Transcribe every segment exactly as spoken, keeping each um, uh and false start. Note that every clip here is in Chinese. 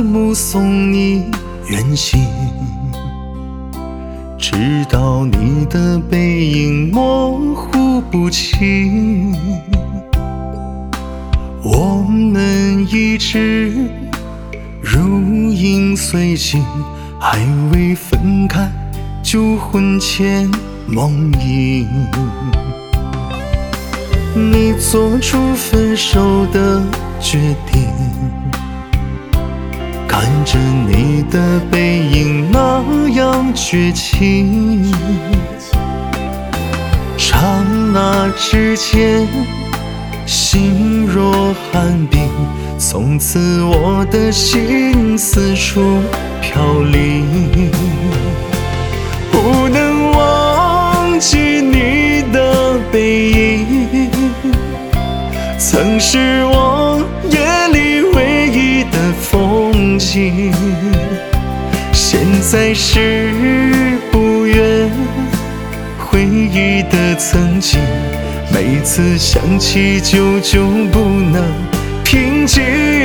目送你远行，直到你的背影模糊不清。我们一直如影随形，还未分开就魂牵梦萦。你做出分手的决定，看着你的背影那样绝情，刹那之间心若寒冰，从此我的心四处飘零。不能忘记你的背影，曾是我夜里唯一的风景。现在是不愿回忆的曾经，每次想起久久不能平静。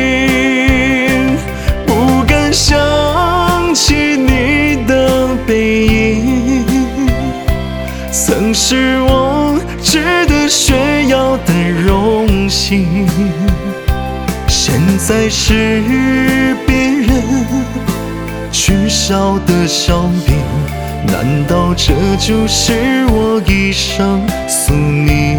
不敢想起你的背影，曾是我值得炫耀的荣幸。现在是别人取笑的笑柄，难道这就是我一生宿命？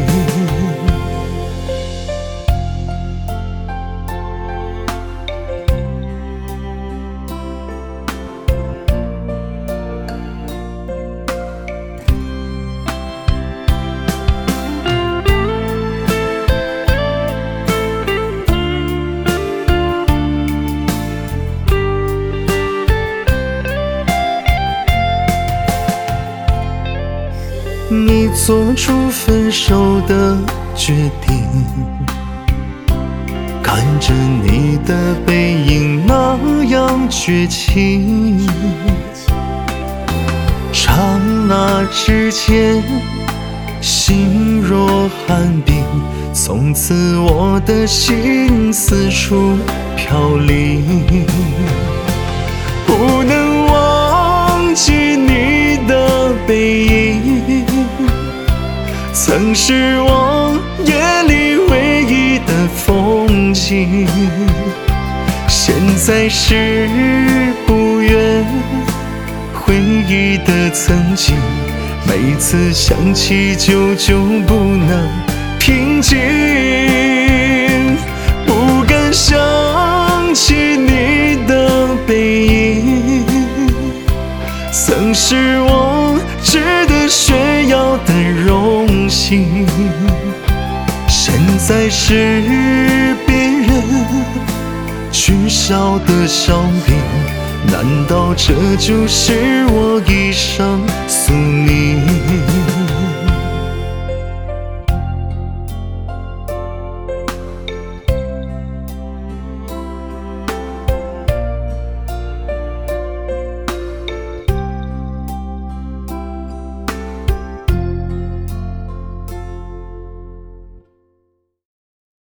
你做出分手的决定，看着你的背影那样绝情，刹那之间心若寒冰，从此我的心四处飘零。不能忘记你的背影，曾是我夜里唯一的风景。现在是不愿回忆的曾经，每次想起久久不能平静。不敢想起你的背影，曾是我值得炫耀的荣幸。现在是别人取笑的笑柄，难道这就是我一生宿命？